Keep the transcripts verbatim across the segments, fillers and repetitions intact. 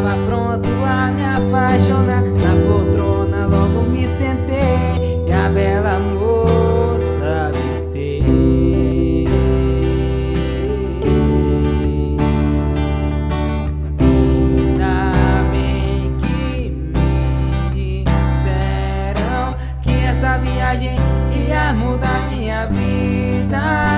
tava pronto a me apaixonar. Na poltrona logo me sentei e a bela moça avistei. Ainda bem que me disseram que essa viagem ia mudar minha vida.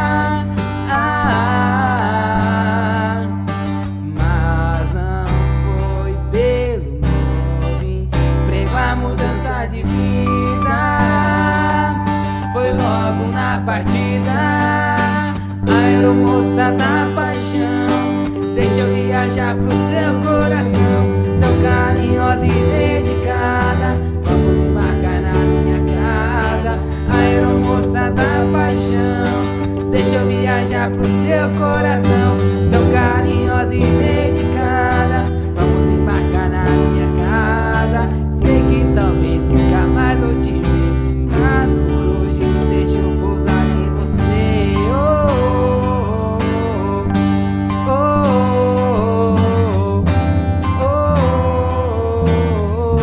Mudança de vida foi logo na partida. Aeromoça da paixão, deixa eu viajar pro seu coração. Tão carinhosa e dedicada, vamos embarcar na minha casa. Aeromoça da paixão, deixa eu viajar pro seu coração. Tão carinhosa e dedicada, vamos embarcar na minha casa. Sei que talvez nunca mais vou te ver, mas por hoje deixa eu pousar em você. Oh, oh, oh, oh, oh,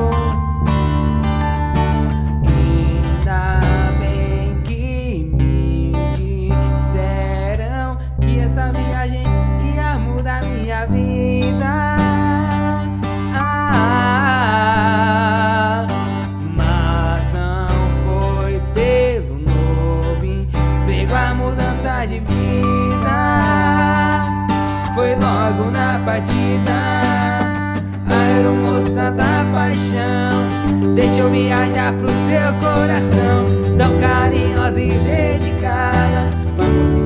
oh. Ainda bem que me disseram que essa viagem ia mudar minha vida. A mudança de vida foi logo na partida. Aeromoça da paixão, deixa eu viajar pro seu coração. Tão carinhosa e dedicada, vamos